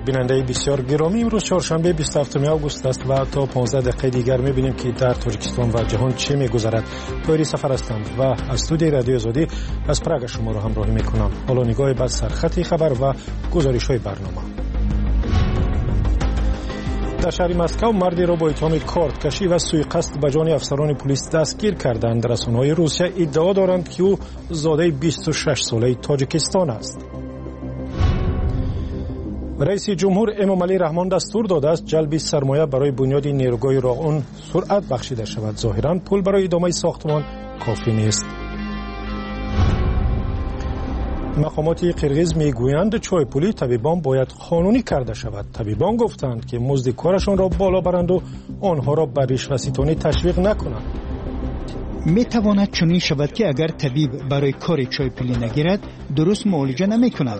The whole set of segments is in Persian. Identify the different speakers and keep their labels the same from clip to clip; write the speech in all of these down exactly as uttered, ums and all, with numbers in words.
Speaker 1: بیننده بسیار گرامی، امروز چهارشنبه بیست و هفتم آگوست است و تا پانزده دقیقه دیگر می‌بینیم که در تاجیکستان و جهان چه می‌گذرد. طاهری سفر هستم و از استودیوی رادیو آزادی از پراگ شما را همراهی می‌کنم. حالا نگاهی به سرخط خبر و گزارش‌های برنامه. در شهر مسکو مردی را با اتهام کارت کشی و سوءقصد به جان افسران پلیس دستگیر کردند. رسانه‌های روسیه ادعا دارند که او زاده بیست و شش ساله تاجیکستان است. رئیس جمهور امامعلی رحمان دستور داده است جلب سرمایه برای بنیاد نیروگاه راغون سرعت بخشیده شود. ظاهراً پول برای ادامه ساختمان کافی نیست. مقامات قرغیز میگویند چای پولی طبیبان باید قانونی کرده شود. طبیبان گفتند که مزد کارشان را بالا برند و آنها را به رشوه‌ستانی تشویق نکنند.
Speaker 2: می تواند چنین شود که اگر طبیب برای کار چای پولی نگیرد درست معالجه نمی کند.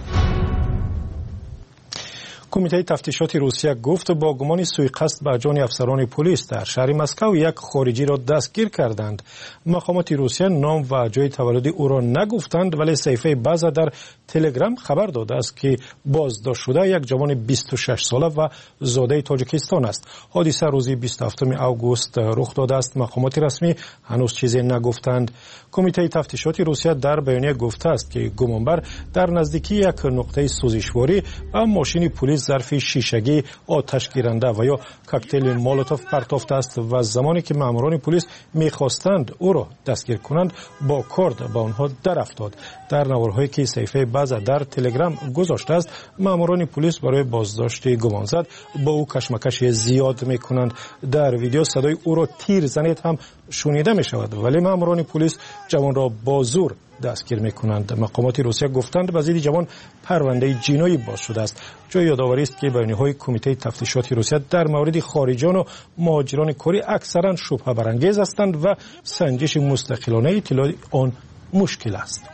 Speaker 1: کمیته تفتیشات روسیه گفت با گمان سوءقصد به جان افسران پلیس در شهر مسکو یک خارجی را دستگیر کردند. مقامات روسیه نام و جای تولد او را نگفتند، ولی صحیفه بازا در تلگرام خبر داده است که بازداشت شده یک جوان بیست و شش ساله و زاده تاجیکستان است. حادثه روز بیست و هفتم آگوست رخ داده است. مقامات رسمی هنوز چیزی نگفتند. کمیته تفتیشات روسیه در بیانیه گفته است که گمانبر در نزدیکی یک نقطه سوزشواری و ماشین پلیس ظرف شیشگی آتش گیرنده و یا کوکتل مولوتوف پرتافته است و زمانی که ماموران پلیس می‌خواستند او را دستگیر کنند با کارد با آنها در افتاد. در نوارهایی که صحیفه بازا در تلگرام گذاشته است، ماموران پلیس برای بازداشت گمانزد با او کشمکش زیاد می‌کنند. در ویدیو صدای او را تیر زنید هم شنیده می‌شود، ولی ماموران پلیس جوان را با زور دستگیر می‌کنند. مقامات روسیه گفتند به ضد جوان پرونده جنایی باز شده است. جای یادآوری است که بیانیه‌های کمیته تفتیشات روسیه در مورد خارجیان و مهاجران کاری اکثرا شبهه برانگیز هستند و سنجش مستقلانه اطلاع آن مشکل است.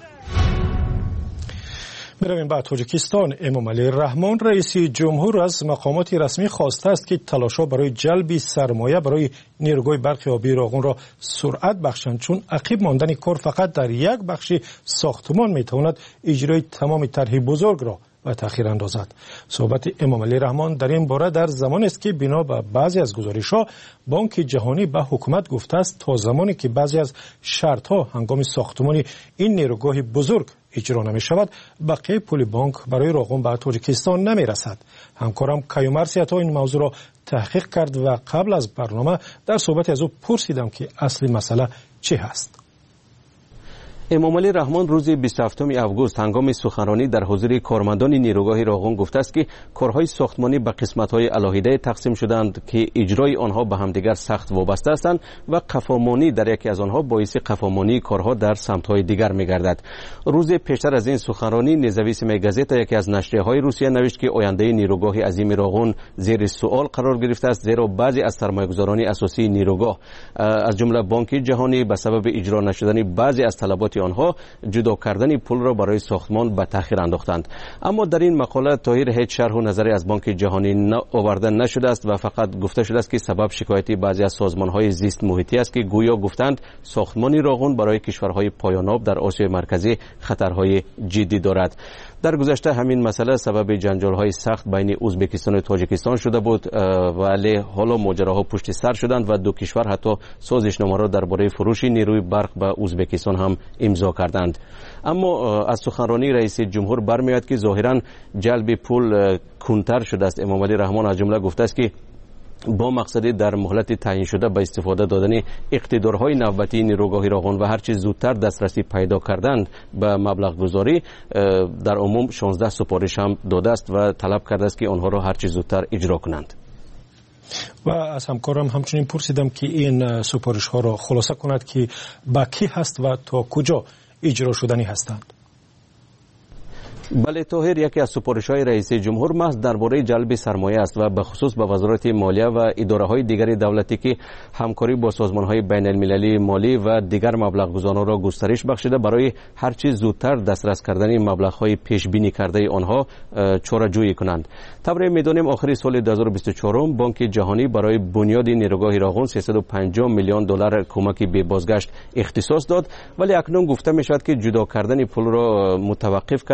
Speaker 1: میرویم به تاجیکستان. امامعلی رحمان رئیس جمهور از مقامات رسمی خواسته است که تلاش‌ها برای جلب سرمایه برای نیروگاه برق آبی راغون را سرعت بخشند، چون عقب ماندن کار فقط در یک بخش ساختمان میتواند اجرای تمام طرح بزرگ را و تأخیر اندازد. صحبت امامعلی رحمان در این باره در زمان است که بنا به بعضی از گزارش‌ها بانک جهانی به حکومت گفته است تا زمانی که بعضی از شرط‌ها هنگام ساختمان این نیروگاه بزرگ اجرا نمی شود، بقیه پول بانک برای راغون به تاجیکستان نمی رسد. همکارم کیومرثی عطا این موضوع را تحقیق کرد و قبل از برنامه در صحبت از او پرسیدم که اصلی مسئله چه هست.
Speaker 3: امامعلی رحمان روز بیست و هفتم آگوست هنگام سخنرانی در حضور کارمندان نیروگاه راغون گفته است که کارهای ساختمانی به قسمت‌های علاهیده تقسیم شدند که اجرای آنها به همدیگر سخت وابسته هستند و قفامانی در یکی از آنها باعث قفامانی کارها در سمت‌های دیگر می‌گردد. روز پیشتر از این سخنرانی نزویسم گازتا یکی از نشریه‌های روسیه نوشت که آینده نیروگاه عظیم راغون زیر سوال قرار گرفته است، زیرا بعضی از سرمایه‌گذاران اساسی نیروگاه از جمله بانک جهانی به سبب اجرا نشدن بعضی از طلبات آنها جدا کردن پول را برای ساختمان به تأخیر انداختند. اما در این مقاله طاهر هیچ شرح و نظری از بانک جهانی آورده نشده است و فقط گفته شده است که سبب شکایتی بعضی از سازمان‌های زیست محیطی است که گویا گفتند ساختمان راغون برای کشورهای پایان‌آب در آسیای مرکزی خطرهای جدی دارد. در گذشته همین مسئله سبب جنجال‌های سخت بین ازبکستان و تاجیکستان شده بود، ولی حالا ماجراها پشت سر شدند و دو کشور حتی سازشنامه را درباره فروش نیروی برق به ازبکستان هم امضا کردند. اما از سخنرانی رئیس جمهور برمیاد که ظاهراً جلب پول کندتر شده است. امامعلی رحمان از جمله گفته است که با مقصد در مهلت تعیین شده به استفاده دادن اقتدارهای نوبتی نیروگاه راغون و هرچی زودتر دسترسی پیدا کردند به مبلغ گذاری در عموم شانزده سپارش هم داده است و طلب کرده است که آنها را هرچی زودتر اجرا کنند.
Speaker 1: و از همکارم همچنین پرسیدم که این سپارش ها را خلاصه کند که با کی هست و تا کجا اجرا شدنی هستند.
Speaker 3: بله طاهر، یکی از سپارش‌های رئیس جمهور محض درباره جلب سرمایه است و به خصوص به وزارت مالیه و اداره‌های دیگر دولتی که همکاری با سازمان‌های بین‌المللی مالی و دیگر مبلغ‌گذاران را گسترش بخشیده برای هر چه زودتر دسترس کردن مبلغ‌های پیش بینی کرده آنها چاره‌جویی کنند. طبعا می‌دانیم آخر سال دو هزار و بیست و چهار بانک جهانی برای بنیاد نیروگاه راغون سیصد و پنجاه میلیون دلار کمک به بازگشت اختصاص داد، ولی اکنون گفته می‌شود که جدا کردن پول را متوقف کرده و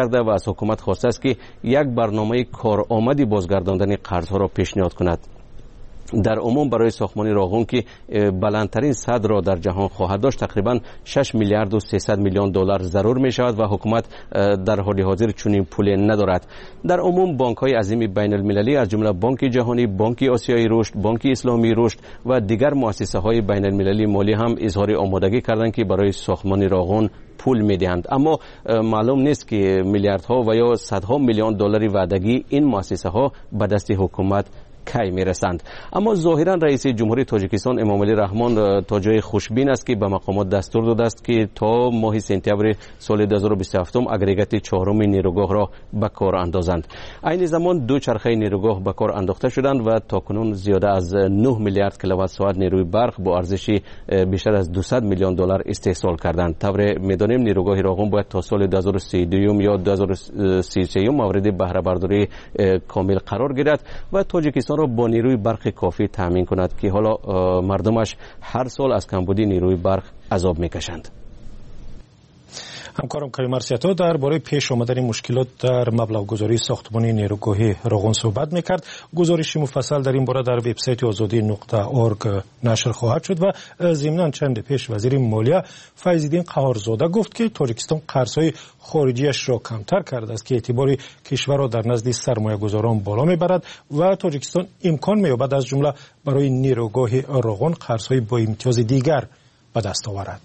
Speaker 3: از حکومت خواسته است که یک برنامه کارآمدی بازگرداندن قرضها را پیشنهاد کند. در عموم برای ساختمان راغون که بلندترین سد را در جهان خواهد داشت تقریبا شش میلیارد و سیصد میلیون دلار ضرور می شود و حکومت در حال حاضر چنین پولی ندارد. در عموم بانک های عظیم بین المللی از جمله بانک جهانی، بانک آسیایی رشد، بانک اسلامی رشد و دیگر مؤسسه های بین المللی مالی هم اظهار آمادگی کردند که برای ساختمان راغون پول میدهند، اما معلوم نیست که میلیاردها و یا صدها میلیون دلار وعدگی این مؤسسه ها به دست حکومت کی میرسند. اما ظاهرا رئیس جمهوری تاجیکستان امامعلی رحمان تا جای خوشبین است که به مقامات دستور داده است که تا ماه سپتامبر سال دو هزار و بیست و هفت اگریگات چهارم نیروگاه را به کار اندازند. عین زمان دو چرخه نیروگاه به کار انداخته شدند و تاکنون زیاده از نه میلیارد کیلووات ساعت نیروی برق با ارزش بیشتر از دویست میلیون دلار استحصال کردند. طور میدانیم نیروگاه راغون باید تا سال دو هزار و سی و دو یا دو هزار و سی و سه مورد بهره برداری کامل قرار گیرد و تاجیکستان را با نیروی برق کافی تامین کند که حالا مردمش هر سال از کمبودی نیروی برق عذاب میکشند.
Speaker 1: همکارم کریم ارسیتا درباره پیش آمدن مشکلات در مبلغ گذاری ساختمان نیروگاه راغون صحبت میکرد. گزارشی مفصل در این باره در وبسایت آزادی نقطه اورگ نشر خواهد شد و ضمناً چند پیش وزیر مالیه فیض‌الدین قهارزاده گفت که تاجیکستان قرضهای خارجیش را کمتر کرده است که اعتبار کشور را در نزد سرمایه گذاران بالا میبرد و تاجیکستان امکان مییابد از جمله برای نیروگاه راغون قرضهای با امتیاز دیگر به دست آورد.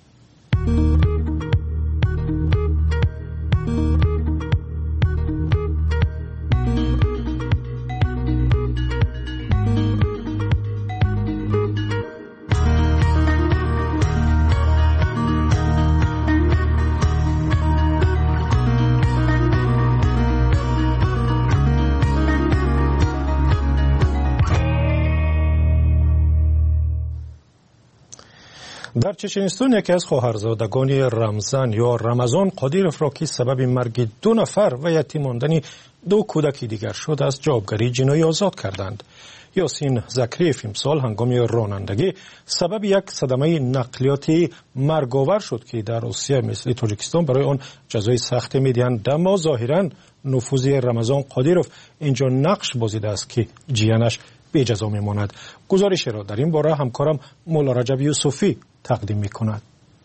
Speaker 1: در چچنستان یکی از خواهرزادگان رمضان یا رمضان قادیروف را که سبب مرگ دو نفر و یتیم ماندن دو کودک دیگر شد از جوابگری جنایی آزاد کردند. یاسین زکریف امسال هنگام رانندگی سبب یک صدمه نقلیاتی مرگاور شد که در روسیه مثل تاجیکستان برای آن جزای سخت میدهند، اما ظاهرا نفوذ رمضان قادیروف اینجا نقش بازیده است که جیانش به جزا میماند. گزارش را در این باره همکارم مولا رجب یوسفی تقدیم میکند.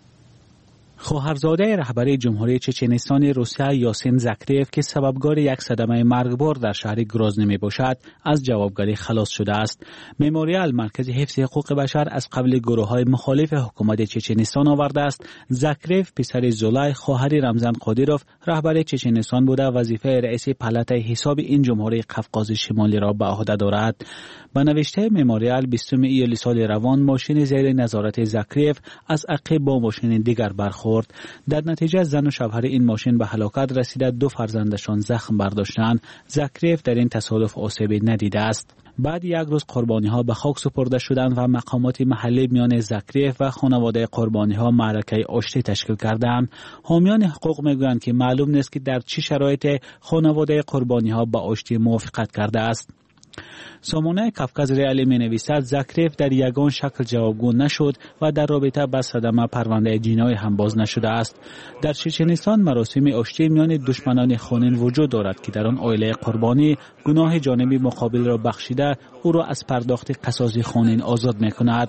Speaker 4: خواهرزاده رهبر جمهوری چچنستان روسیه یاسین زکریف که سببگار یک صدمه مرگبار در شهر گرازنی می باشد از جوابگری خلاص شده است. مموریال مرکز حفظ حقوق بشر از قبل گروه‌های مخالف حکومت چچنستان آورده است زکریف پسر زولای خواهر رمضان قادیروف رهبر چچنستان بوده وظیفه رئیس پالات حساب این جمهوری قفقاز شمالی را به عهده دارد. به نوشته مموریال بیستم ایولی سال روان ماشین زیر نظارت زکریف از عقب با ماشین دیگر برخورد. در نتیجه زن و شوهر این ماشین به هلاکت رسیده، دو فرزندشان زخم برداشتند. زکریف در این تصادف آسیبی ندیده است. بعد یک روز قربانی ها به خاک سپرده شدند و مقامات محلی میان زکریف و خانواده قربانی ها معرکه آشتی تشکیل کردند. حامیان حقوق میگویند که معلوم نیست که در چه شرایط خانواده قربانی ها به آشتی موافقت کرده است. سامانه کافکاز ریالی می نویسد زکریف در یگان شکل جوابگو نشد و در رابطه با صدمه پرونده جنایی هم باز نشده است. در چچنستان مراسم آشتی میان دشمنان خونین وجود دارد که در آن عائله قربانی گناه جانب مقابل را بخشیده او را از پرداخت قصاص خونین آزاد می کند.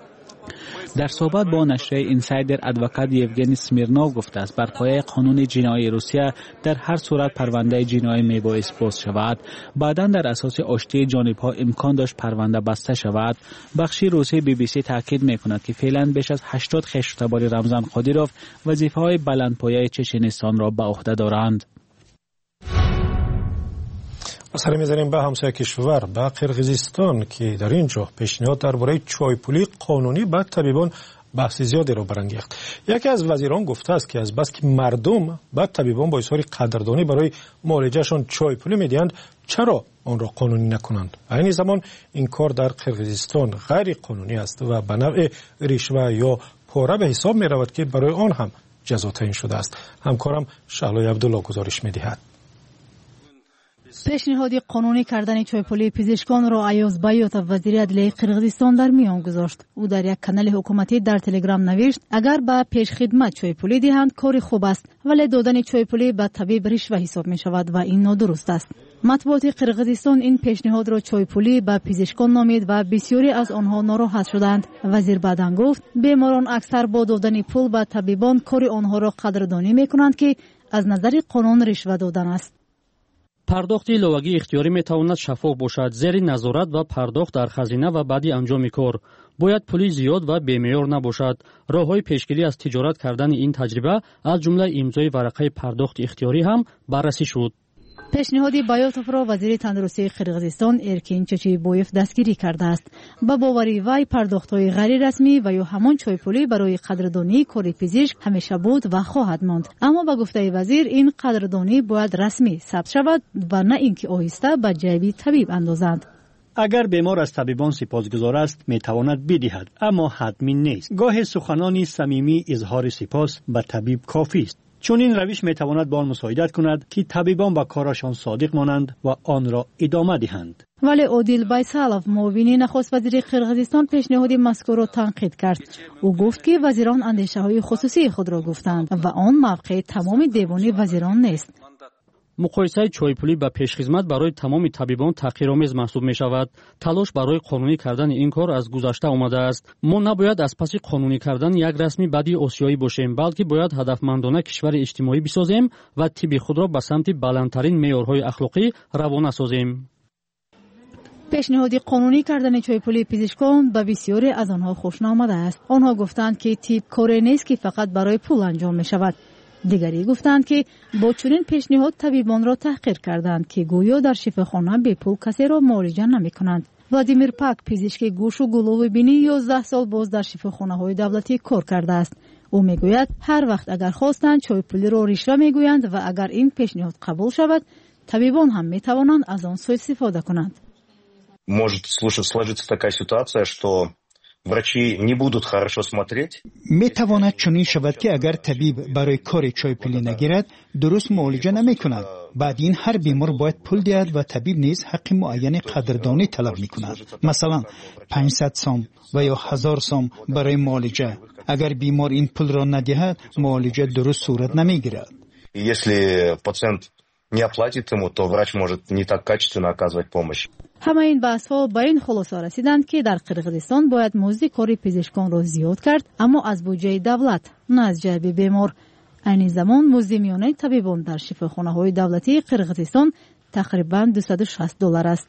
Speaker 4: در صحبت با نشریه اینسایدر ادوکات یوگنی سمیرنوف گفته است بر پایه قانون جنایی روسیه در هر صورت پرونده جنایی میبایست باز شود. بعدا در اساس آشتی جانبها امکان داشت پرونده بسته شود. بخشی روسی بی بی سی تاکید میکند که فعلا بیش از هشتاد خیشتبار رمضان قادیروف وظیفه‌های بلندپایه چچنستان را به عهده دارند.
Speaker 1: سر می‌زنیم به همسایه کشور به قرقیزستان که در اینجا پیشنهاد درباره چایپولی قانونی به طبیبان بحث زیادی را برانگیخت. یکی از وزیران گفته است که از بس که مردم به طبیبان با اظهار قدردانی برای معالجهشان چایپولی میدهند چرا آن را قانونی نکنند؟ این زمان این کار در قرقیزستان غیر قانونی است و به نوع رشوه یا پاره به حساب می رود که برای آن هم جزا تعیین شده است. همکارم شعلای عبدالله گزارش می‌دهد.
Speaker 5: پیشنهاد قانونی کردن چایپولی پزشکان را ایاز بیاتov وزیر عدلیه قرغیزستان در میان گذاشت. او در یک کانال حکومتی در تلگرام نوشت اگر به پیش خدمت چایپولی دهند کار خوب است، ولی دادن چایپولی به طبیب رشوه حساب می شود و این نادرست است. مطبوعات قرغیزستان این پیشنهاد را چایپولی به پزشکان نامید و بسیاری از آنها ناراحت شدند. وزیر بعداً گفت بیماران اکثر با دادن پول به طبیبان کار آنها را قدردانی می کنند که از نظر قانون رشوه دادن است.
Speaker 6: پرداخت ایلوگی اختیاری می تواند شفاف باشد، زیر نظارت و پرداخت در خزینه و بعدی انجام کار. باید پولی زیاد و بی‌معیار نباشد. راه‌های پیشگیری از تجارت کردن این تجربه از جمله امضای ورقه پرداخت اختیاری هم بررسی شد.
Speaker 5: پیشنهاد بیاتوف را وزیر تندرستی قرغیزستان ارکین چچیبویف دستگیری کرده است. با باوری وی پرداخت‌های غیر رسمی و یا همان چایپولی برای قدردانی کار پزشک همیشه بود و خواهد ماند. اما با گفته وزیر این قدردانی باید رسمی ثبت شود و نه اینکه آهسته به جیب طبیب اندازند.
Speaker 2: اگر بیمار از طبیبان سپاسگزار است میتواند بدهد، اما حتمی نیست. گاهی سخنانی صمیمی اظهار سپاس به طبیب کافی است. چون این روش میتواند با آن مساعدت کند که طبیبان به کارشان صادق مانند و آن را ادامه دهند.
Speaker 5: ولی عادل بایسالوف معاون نخست وزیر قرغیزستان پیشنهاد مذکور را تنقید کرد. او گفت که وزیران اندیشه های خصوصی خود را گفتند و آن موقع تمام دیوان وزیران نیست.
Speaker 6: مقایسه چایپولی با پیشخدمت برای تمام طبیبان تحقیرآمیز محسوب می شود. تلاش برای قانونی کردن این کار از گذشته آمده است. ما نباید از پس قانونی کردن یک رسمی بدی آسیایی باشیم، بلکه باید هدفمندانه کشور اجتماعی بسازیم و طب خود را به سمت بلندترین معیارهای اخلاقی روانه سازیم.
Speaker 5: پیشنهاد قانونی کردن چایپولی پزشکان به بسیاری از آنها خوش نآمده است. آنها گفتند که طب کاری نیست که فقط برای پول انجام می شود. دیگری گفتند که با چنین پیشنهاد طبیبان را تحقیر کردند که گویا در شفاخانه به پول کسی را معالجه نمی کنند. ولادیمیر پاک پزشک گوش و گلو بینی یازده سال باز در شفاخانه های دولتی کار کرده است. او میگوید هر وقت اگر خواستند چایپولی را رشوه میگویند و اگر این پیشنهاد قبول شود طبیبان هم می توانند از آن سوء استفاده کنند.
Speaker 7: Может сложиться такая ситуация, что врачи не будут хорошо смотреть.
Speaker 2: میتواند چنین شود که اگر طبیب برای کار چایپولی نگیرد درست معالجه نمی کند. بعد این هر بیمار باید پول دهد و طبیب نیز حق معین قدردانی طلب می کند. مثلا پانصد سوم و یا هزار سوم برای معالجه. اگر بیمار این پول را ندهد معالجه درست صورت نمی گیرد.
Speaker 7: Если пациент не оплатит ему, то врач может не так качественно оказывать помощь.
Speaker 5: همه این بحث‌ها به این خلاصه رسیدند که در قرغیزستان باید مزد کار پزشکان را زیاد کرد، اما از بودجه دولت نه از جیب بیمار. این زمان مزد میانه طبیبان در شفاخانه‌های دولتی قرغیزستان تقریباً دویست و شصت دلار است.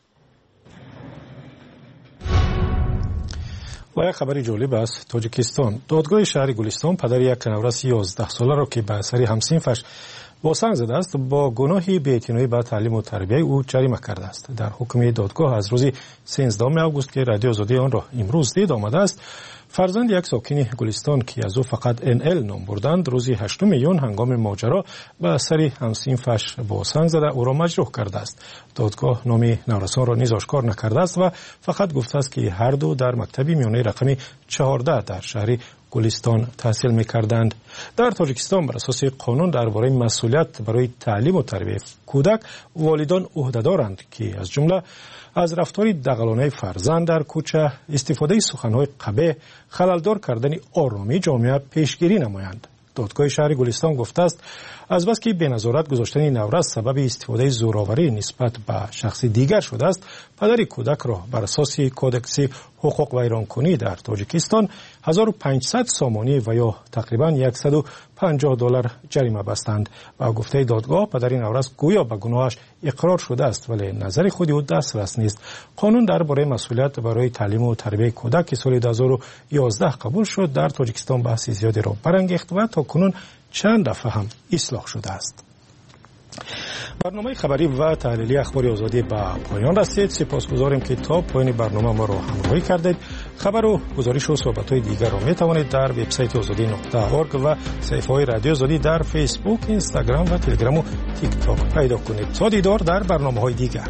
Speaker 1: و یک خبری جالب از تاجیکستان. دادگاه شهر گلستان پدر یک نوروس یازده ساله را که به اثر همسنفش با سنگ زده است با گناه بی‌اعتنایی به تعلیم و تربیت او جریمه کرده است. در حکم دادگاه از روز سیزدهم آگوست که رادیو آزادی آن را امروز دید آمده است، فرزند یک ساکن گلستان که از او فقط ان ال نام بردند روز هشتم میون هنگام ماجرا به اثر همسنفش با سنگ زده او را مجروح کرده است. دادگاه نام نوروسان را نیز آشکار نکرده است و فقط گفته است که هر دو در مکتبی میانه رقم چهارده در شهر گلستان تحصیل می‌کردند. در تاجیکستان بر اساس قانون درباره مسئولیت برای تعلیم و تربیت کودک والدان عهده‌دارند که از جمله از رفتار دغلانه فرزند در کوچه، استفاده سخن‌های قبیح، خلل‌دار کردن آرامی جامعه پیشگیری نمایند. دادگاه شهر گلستان گفته است از بس که به نظارت گذاشتن نوروس سبب استفاده زوراوری نسبت به شخص دیگر شده است، پدر کودک را بر اساس کودکس حقوق ویرانکنی در تاجیکستان هزار و پانصد سامانی و یا تقریبا صد و پنجاه دلار جریمه بستند و گفته دادگاه پدر نوروس گویا به گناهش اقرار شده است ولی نظر خود او دسترس نیست. قانون درباره مسئولیت برای تعلیم و تربیت کودک که سال دو هزار و یازده قبول شد در تاجیکستان بحث زیادی را برانگیخت و تا کنون چند دفعه هم اصلاح شده است. برنامه خبری و تحلیلی اخبار آزادی به پایان رسید. سپاسگزاریم که تا پایان برنامه ما را همراهی کردید. خبر و گزارش و صحبت‌های دیگر را می توانید در وبسایت آزادی نقطه اورگ و صفحه‌های رادیو آزادی در فیسبوک، اینستاگرام و تلگرام و تیک تاک پیدا کنید. تا دیدار در برنامه‌های دیگر.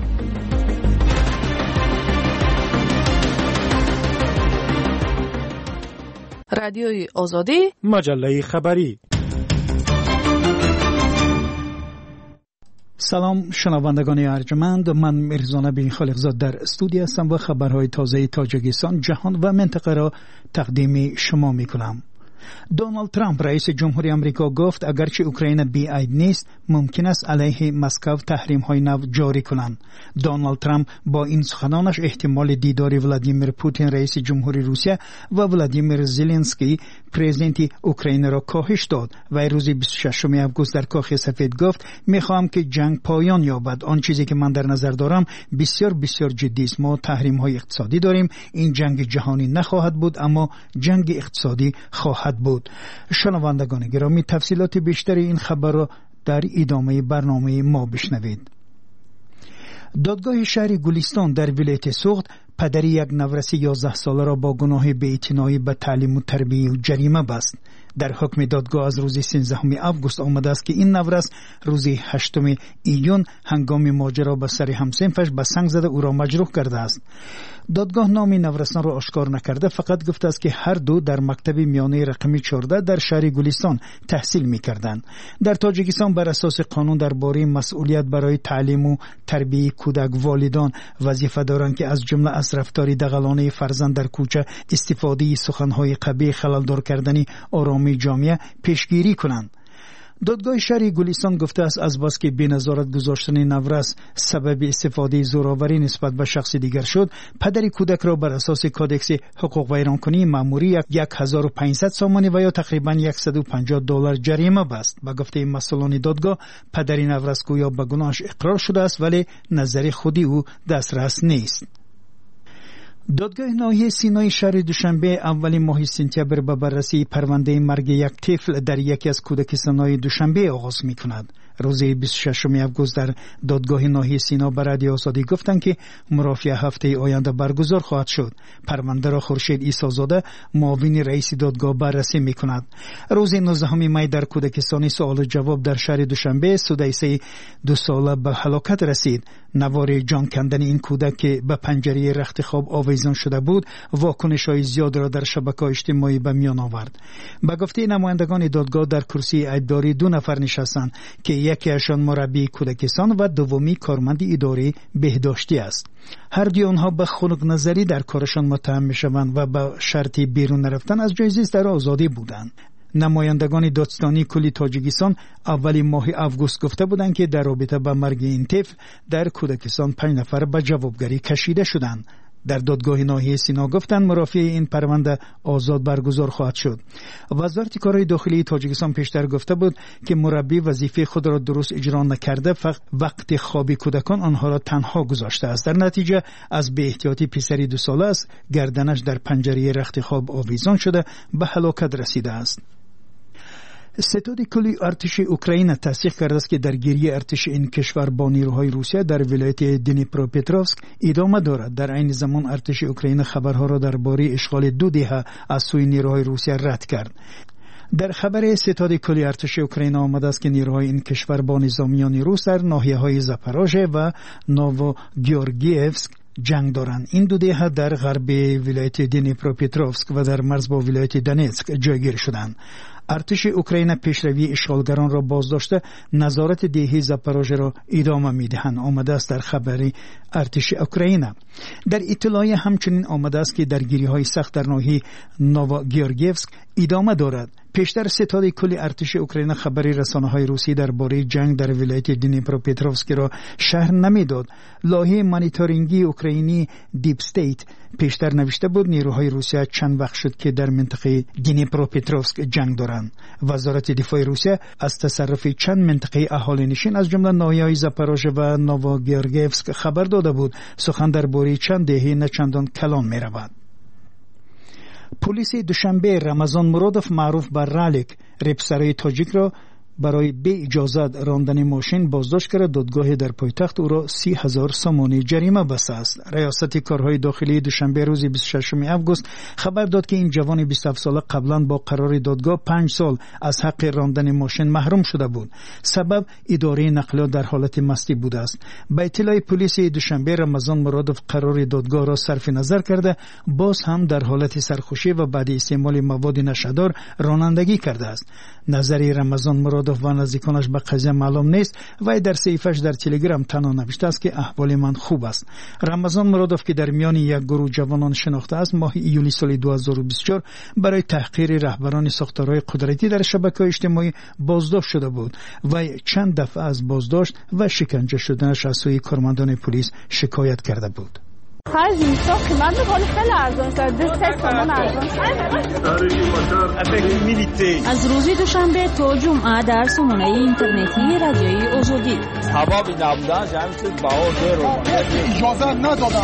Speaker 8: رادیوی آزادی،
Speaker 1: مجله خبری.
Speaker 2: سلام شنوندگان ارجمند، من میرزا نبی خالقزاد در استودیو هستم و خبرهای تازه تاجیکستان، جهان و منطقه را تقدیم شما میکنم. دونالد ترامپ رئیس جمهوری آمریکا گفت اگرچه اوکراین بی‌عیب نیست ممکن است علیه مسکو تحریم های نو جاری کنند. دونالد ترامپ با این سخنانش احتمال دیدار ولادیمیر پوتین رئیس جمهوری روسیه و ولادیمیر زلنسکی پرزیدنت اوکراین را کاهش داد و روز بیست و ششم آگوست در کاخ سفید گفت میخواهم که جنگ پایان یابد. آن چیزی که من در نظر دارم بسیار بسیار جدی است. ما تحریم های اقتصادی داریم. این جنگ جهانی نخواهد بود اما جنگ اقتصادی خواهد بود. شنوندگان گرامی، تفصیلات بیشتری این خبر را در ادامه برنامه ما بشنوید. دادگاه شهر گلستان در ولایت سوخت پدر یک نورسی یازده ساله را با گناه بی‌اعتنایی به تعلیم و تربیت و جریمه بست. در حکم دادگاه از روز سیزدهم آگوست آمده است که این نورس روز هشتم ایون هنگام ماجرا با سر همسنفش به سنگ زده او را مجروح کرده است. دادگاه نام نورسان را آشکار نکرده، فقط گفته است که هر دو در مکتب میانه رقمی چهارده در شهر گلستان تحصیل می‌کردند. در تاجیکستان بر اساس قانون درباره مسئولیت برای تعلیم و تربیت کودک والدان وظیفه دارند که از جمله از رفتاری دغلانه فرزند در کوچه، استفاده سخن‌های قبیح، خلل‌دار کردن آرامی جامعه پیشگیری کنند. دادگاه شهر گلستان گفته است از بس که بی‌نظارت گذاشتن نورس سبب استفاده زورآوری نسبت به شخص دیگر شد، پدر کودک را بر اساس کادکس حقوق ویرانکنی مأموری هزار و پانصد سامانی و یا تقریباً صد و پنجاه دلار جریمه بست. با گفته مسئولان دادگاه پدر نورس گویا به گناهش اقرار شده است ولی نظر خودی او دسترس نیست. دادگاه ناحیه سینای شهر دوشنبه اولین ماه سپتامبر به بررسی پرونده مرگ یک طفل در یکی از کودکستان‌های دوشنبه آغاز می‌کند. روز بیست و ششم آگوست در دادگاه ناحیه سینا به رادیو آزادی گفتند که مرافعه هفته آینده برگزار خواهد شد. پرونده را خورشید عیسی‌زاده معاون رئیس دادگاه بررسی می‌کند. روز نوزدهم می در کودکستان سوال و جواب در شهر دوشنبه سودایسه دو ساله به هلاکت رسید. نوار جان کندن این کودک که به پنجره رخت خواب آویزان شده بود واکنش‌های زیاد را در شبکه‌های اجتماعی به میان آورد. به گفته نمایندگان دادگاه در کرسی عیبداری دو نفر نشستند که یکیشان مربی کودکستان و دومی کارمند اداره بهداشتی است. هر دوی آنها به خنک نظری در کارشان متهم می‌شوند و به شرط بیرون نرفتن از جای زیست در آزادی بودند. نمایندگان دادستانی کلی تاجیکستان اولی ماه آگوست گفته بودند که در رابطه با مرگ این طفل در کودکستان پنج نفر به جوابگری کشیده شدند. در دادگاه ناحیه سینا گفتند مرافعه این پرونده آزاد برگزار خواهد شد. وزارت کارهای داخلی تاجیکستان پیشتر گفته بود که مربی وظیفه خود را درست اجرا نکرده، فقط وقت خواب کودکان آنها را تنها گذاشته است. در نتیجه از بی احتیاطی پسری دو ساله است گردنش در پنجره رخت خواب آویزان شده به هلاکت رسیده است. ستاد کلی ارتش اوکراین تصدیق کرده است که درگیری ارتش این کشور با نیروهای روسیه در ولایت دنیپروپتروفسک ادامه دارد. در این زمان ارتش اوکراین خبرها را درباره اشغال دو دهه از سوی نیروهای روسیه رد کرد. در خبر ستاد کلی ارتش اوکراین آمده است که نیروهای این کشور با نظامیان روس در ناحیه‌های زاپاروژه و نووگیورگیفسک جنگ دارند. این دو دهه در غرب ولایت دنیپروپتروفسک و در مرز با ولایت دونتسک جایگیر شدند. ارتش اوکراین پیشروی اشغالگران را بازداشته نظارت دهه زاپاروژه را ادامه میدهند. آمده است در خبری ارتش اوکراین. در اطلاعیه همچنین آمده است که درگیری‌های سخت در ناحیه نووگیورگیفسک ادامه دارد. پیشتر ستاد کلی ارتش اوکراین خبری رسانه‌های روسی درباره جنگ در ولایت دنیپروپتروفسک را شرح نمیداد. لایحه مانیتورینگی اوکراینی دیپ استیت پیشتر نوشته بود نیروهای روسیه چند وقت شد که در منطقه دنیپروپتروفسک جنگ دارند. وزارت دفاع روسیه از تصرف چند منطقه اهالی نشین از جمله ناحیه‌های زاپاروژه و نووگیورگیفسک خبر داده بود. سخن درباره چند دهه نه چندان کلان می‌رود. پلیس دوشنبه رمضان مرادوف معروف بر رالیک رپسرای تاجیک را برای بی اجازت راندن ماشین بازداشت کرد. دادگاه در پایتخت او را سی هزار سامانی جریمه بسته است. ریاست کارهای داخلی دوشنبه روز بیست و ششم آگوست خبر داد که این جوان بیست و هفت ساله قبلا با قرار دادگاه پنج سال از حق راندن ماشین محروم شده بود. سبب اداره نقلیات در حالت مستی بوده است. به اطلاع پلیس دوشنبه رمضان مرادوف قرار دادگاه را صرف نظر کرده باز هم در حالت سرخوشی و بعد استعمال مواد نشادار رانندگی کرده است. نظری رمضان مرادوف مرادوف و نزدیکانش به قضیه معلوم نیست. وی در صحیفه‌اش در تلگرام تنها نوشته است که احوال من خوب است. رمضان مرادوف که در میان یک گروه جوانان شناخته است، ماه ایولی سال دو هزار و بیست و چهار برای تحقیر رهبران ساختارهای قدرتی در شبکه‌های اجتماعی بازداشت شده بود. وی چند دفعه از بازداشت و شکنجه شدنش از سوی کارمندان پلیس شکایت کرده بود.
Speaker 9: خرج میساخت که من بخوام خیلی ارزان شد دست تومان ارزان
Speaker 10: از روز دوشنبه تا جمعه در سامانه اینترنتی رادیوی آزادی
Speaker 11: ثوابی نبودن جمعیت باور رو
Speaker 12: اجازه ندادن.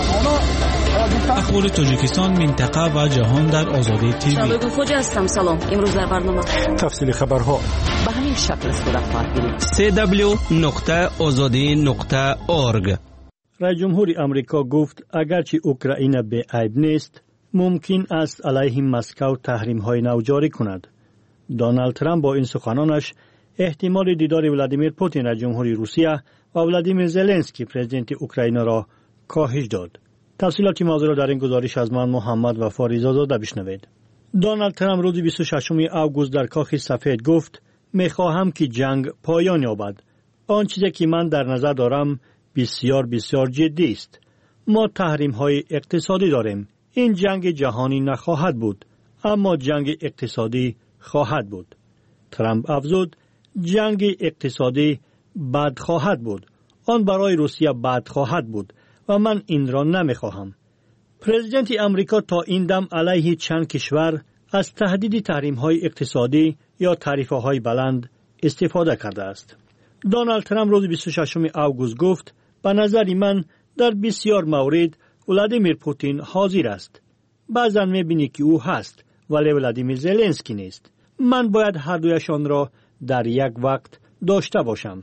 Speaker 13: اخبار تاجیکستان، منطقه و جهان در آزادی تیوی.
Speaker 10: شبکه خوجا هستم. سلام. امروز در برنامه
Speaker 1: تفصیل خبرها
Speaker 10: به همین شکل صورت خواهد گرفت.
Speaker 13: سی دبلیو نقطه آزادی نقطه اورگ.
Speaker 6: رئیس جمهور امریکا گفت اگرچه اوکراین به عیب نیست، ممکن است علیه مسکو تحریم‌های نو جاری کند. دونالد ترامپ با این سخنانش احتمال دیدار ولادیمیر پوتین رئیس جمهور روسیه و ولادیمیر زلنسکی پرزیدنت اوکراین را کاهش داد. تفصیلات موضوع را در این گزارش از من محمد و فاریزاده بشنوید. دونالد ترامپ روز بیست و ششم آگوست در کاخ سفید گفت می‌خواهم که جنگ پایان یابد. آن چیزی که من در نظر دارم بسیار بسیار جدی است. ما تحریم های اقتصادی داریم. این جنگ جهانی نخواهد بود، اما جنگ اقتصادی خواهد بود. ترامپ افزود جنگ اقتصادی بد خواهد بود. آن برای روسیه بد خواهد بود و من این را نمیخواهم. پرزیدنت امریکا تا این دم علیه چند کشور از تهدید تحریم های اقتصادی یا تعرفه های بلند استفاده کرده است. دونالد ترامپ روز بیست و ششم آگوست گفت به نظر من در بسیار مورد ولادیمیر پوتین حاضر است. بعضا می‌بینی که او هست ولی ولادیمیر زلنسکی نیست. من باید هر دویشان را در یک وقت داشته باشم.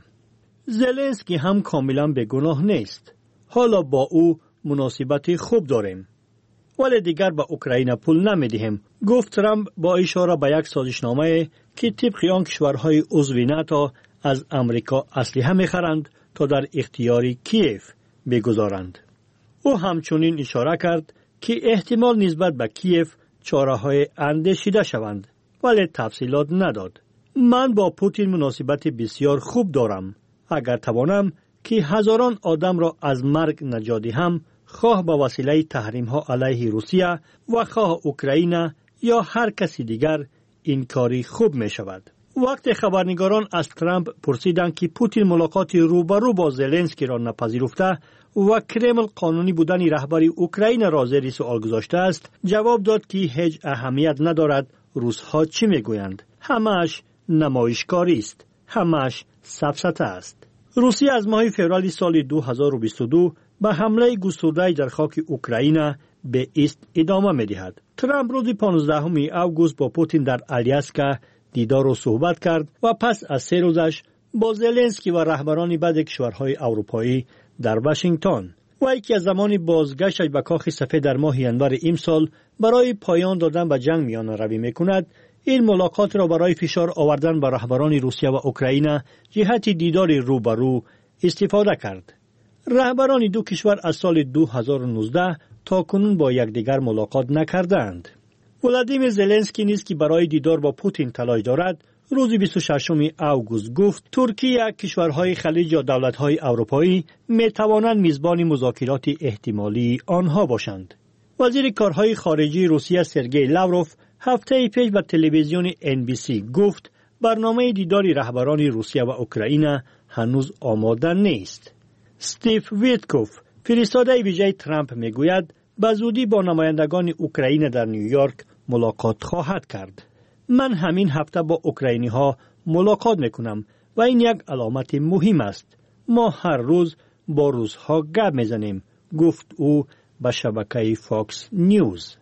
Speaker 6: زلنسکی هم کاملا بیگناه نیست. حالا با او مناسبت خوب داریم. ولی دیگر به اوکراین پول نمیدهیم. گفت ترامپ با اشاره به یک سازشنامه که طبق آن کشورهای عضو ناتو از امریکا اسلحه می‌خرند تا در اختیار کیف بگذارند. او همچنین اشاره کرد که احتمال نسبت به کیف چاره‌های اندیشیده شوند، ولی تفصیلات نداد. من با پوتین مناسبت بسیار خوب دارم. اگر توانم که هزاران آدم را از مرگ نجات دهم، خواه به وسیله تحریم‌ها علیه روسیه و خواه اوکراین یا هر کسی دیگر، این کاری خوب می شود. وقتی خبرنگاران از ترامپ پرسیدند که پوتین ملاقات روبرو با زلنسکی را نپذیرفته و کرمل قانونی بودن رهبر اوکراین را زیر سوال گذاشته است، جواب داد که هیچ اهمیت ندارد روس‌ها چی میگویند. همه‌اش نمایشکاری است، همه‌اش سفسطه است. روسیه از ماه فوریه سال دو هزار و بیست و دو به حمله گسترده در خاک اوکراین به ایست ادامه می‌دهد. ترامپ روز پانزدهم آگوست با پوتین در آلیاسکا دیدار و صحبت کرد و پس از سه روزش با زلنسکی و رهبران بعضی کشورهای اروپایی در واشنگتن و یکی از زمان بازگشتش به کاخ سفید در ماه ژانویه امسال برای پایان دادن به جنگ میان روی میکند، این ملاقات را برای فشار آوردن به رهبران روسیه و اوکراین جهت دیدار روبرو استفاده کرد. رهبران دو کشور از سال دو هزار و نوزده تا کنون با یکدیگر ملاقات نکردند. ولادیمیر زلنسکی نیز که برای دیدار با پوتین تلاش دارد، روز بیست و ششم آگوست گفت ترکیه، کشورهای خلیج یا دولت‌های اروپایی می‌توانند میزبان مذاکرات احتمالی آنها باشند. وزیر کارهای خارجی روسیه سرگئی لاوروف هفته پیش به تلویزیون ان بی سی گفت برنامه دیدار رهبران روسیه و اوکراین هنوز آماده نیست. استیو ویتکوف، فرستاده ویژه ترامپ، میگوید به زودی با نمایندگان اوکراین در نیویورک ملاقات خواهد کرد. من همین هفته با اوکراینی ها ملاقات میکنم و این یک علامت مهم است. ما هر روز با روس‌ها گپ میزنیم، گفت او به شبکه فاکس نیوز.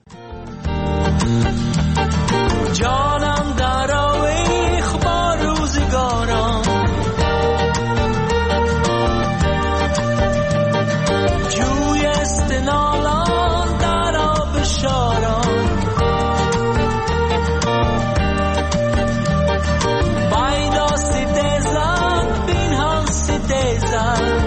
Speaker 14: جانم در آویخ با روزگاران، جوی استنالان در آب شاران، بایدا ستیزن بین هم ستیزن،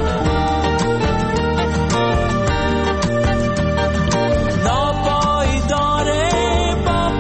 Speaker 14: ناپای داره با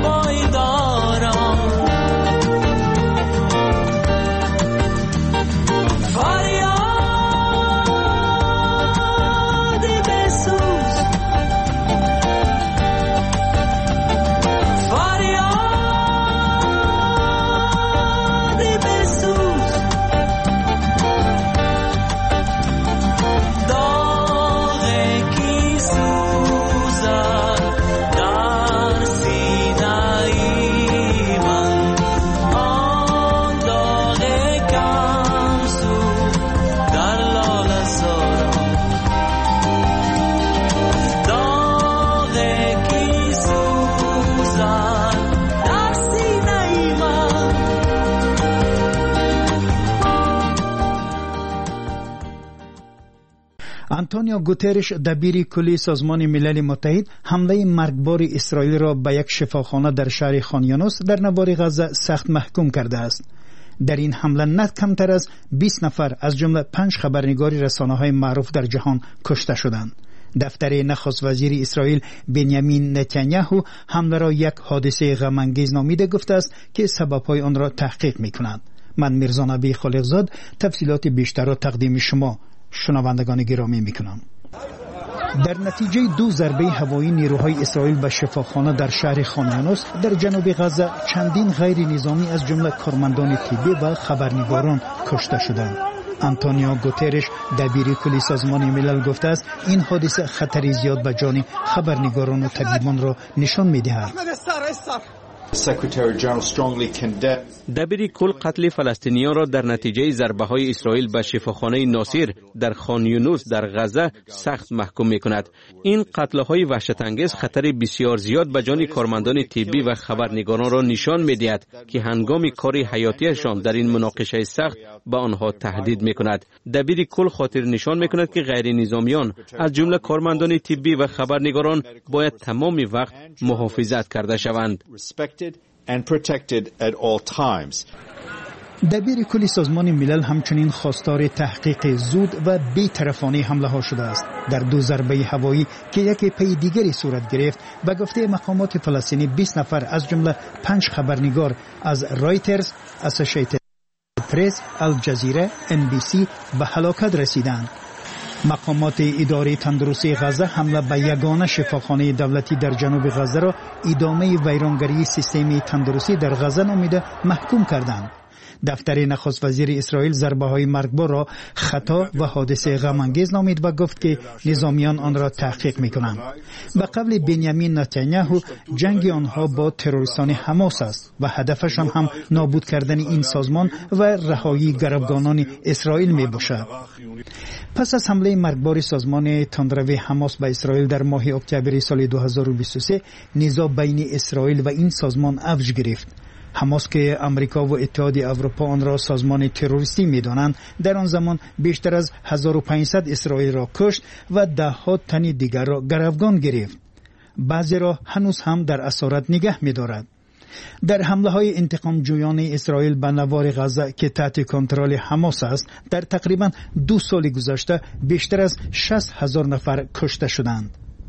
Speaker 2: آنتونیو گوترش دبیر کلی سازمان ملل متحد حمله مرگبار اسرائیل را به یک شفاخانه در شهر خان یونس در نوار غزه سخت محکوم کرده است. در این حمله نه کمتر از بیست نفر از جمله پنج خبرنگار رسانه‌های معروف در جهان کشته شدند. دفتر نخست وزیر اسرائیل بنیامین نتانیاهو حمله را یک حادثه غم‌انگیز نامیده گفته است که سبب‌های آن را تحقیق می‌کند. من میرزا نبی خالقزاد تفصیلات بیشتر را تقدیم شما شنوندگان گرامی می‌کنم. در نتیجه دو ضربه هوایی نیروهای اسرائیل به شفاخانه در شهر خان یونس در جنوب غزه چندین غیر نظامی از جمله کارمندان طبی و خبرنگاران کشته شدند. آنتونیو گوترش دبیر کلی سازمان ملل گفته است این حادثه خطری زیاد به جان خبرنگاران و طبیبان را نشان می‌دهد.
Speaker 3: دبیر کل قتل فلسطینیان را در نتیجه ضربه‌های اسرائیل به شفاخانه ناصر در خان یونس در غزه سخت محکوم می‌کند. این قتل‌های وحشت‌انگیز خطر بسیار زیاد به جان کارمندان طبی و خبرنگاران را نشان می‌دهد که هنگام کار حیاتیشان در این مناقشه سخت به آنها تهدید می‌کند. دبیر کل خاطر نشان می‌کند که غیر نظامیان از جمله کارمندان طبی و خبرنگاران باید تمام وقت محافظت کرده شوند.
Speaker 15: and protected at all times.
Speaker 2: دبیر کلی سازمان ملل همچنین خواستار تحقیق زود و بی‌طرفانه حمله ها شده است. در دو ضربه هوایی که یکی پی دیگری صورت گرفت به گفته مقامات فلسطینی بیست نفر از جمله پنج خبرنگار از رایترز، اسوسییتد پرس، الجزیره، ان بی سی به هلاکت رسیدند. مقامات اداره تندرستی غزه حمله به یگانه شفاخانه دولتی در جنوب غزه را ادامه ویرانگری سیستم تندرستی در غزه نامیده محکوم کردند. دفتر نخست وزیر اسرائیل ضربه های مرگبار را خطا و حادثه غم‌انگیز نامید و گفت که نظامیان آن را تحقیق می‌کنند. به قول بنیامین نتانیاهو جنگ آنها با تروریستان حماس است و هدفشان هم نابود کردن این سازمان و رهایی گروگانان اسرائیل میباشد. پس از حمله مرگبار سازمان تندروی حماس به اسرائیل در ماه اکتبر سال دو هزار و بیست و سه نزاع بین اسرائیل و این سازمان اوج گرفت. حماس که امریکا و اتحاد اروپا آن را سازمان تروریستی می‌دانند در آن زمان بیشتر از هزار و پانصد اسرائیل را کشت و ده ها تن دیگر را گروگان گرفت. بعضی را هنوز هم در اسارت نگه می‌دارد. در حمله های انتقام جویان اسرائیل به نوار غزه که تحت کنترل حماس است در تقریبا دو سال گذشته بیشتر از شصت هزار نفر کشته شدند.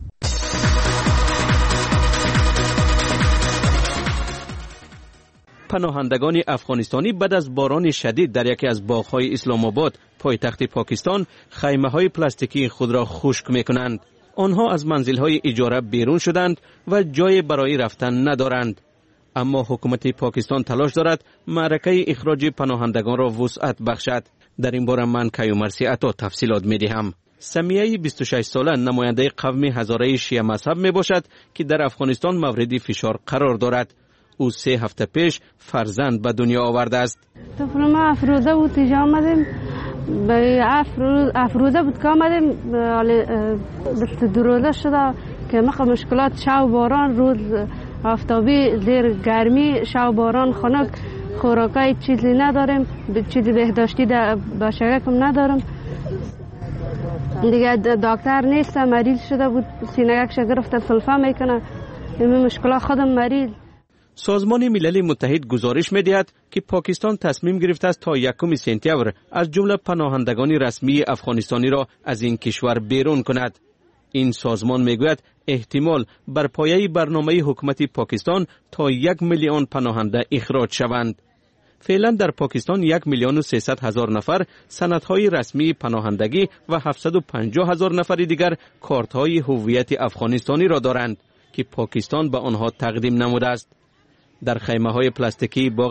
Speaker 3: پناهندگان افغانستانی بعد از باران شدید در یکی از باغ‌های اسلام آباد پایتخت پاکستان خیمه‌های پلاستیکی خود را خشک می‌کنند. آنها از منزل‌های اجاره بیرون شدند و جای برای رفتن ندارند. اما حکومت پاکستان تلاش دارد معرکه اخراج پناهندگان را وسعت بخشد. در این باره من کیومرثی عطا تفصیلات می‌دهم. سمیه بیست و شش ساله نماینده قوم هزاره شیعه مذهب میباشد که در افغانستان مورد فشار قرار دارد. او سه هفته پیش فرزند به دنیا آورده است.
Speaker 16: طفل ما افروزه بود اینجا آمدیم، افروز افروزه بود که آمدیم دو روزه شده که مخ مشکلات شو باران، روز آفتابی، زیر گرمی، شو باران، خنک، خوراکای چیزی نداریم، چیزی بهداشتی با شگکم ندارم. دیگه دکتر نیست، مریض شده بود، سینه‌اش گرفته سلفه میکنه، این مشکلات خودم مریض.
Speaker 3: سازمان ملل متحد گزارش می‌دهد که پاکستان تصمیم گرفته است تا یکم سپتامبر از جمله پناهندگان رسمی افغانستانی را از این کشور بیرون کند. این سازمان میگوید احتمال بر پایه برنامه حکومت پاکستان تا یک میلیون پناهنده اخراج شوند. فعلا در پاکستان یک میلیون و سیصد هزار نفر سندهای رسمی پناهندگی و هفتصد و پنجاه هزار نفر دیگر کارت‌های هویت افغانستانی را دارند که پاکستان به آنها تقدیم نموده است. در خیمه‌های پلاستیکی با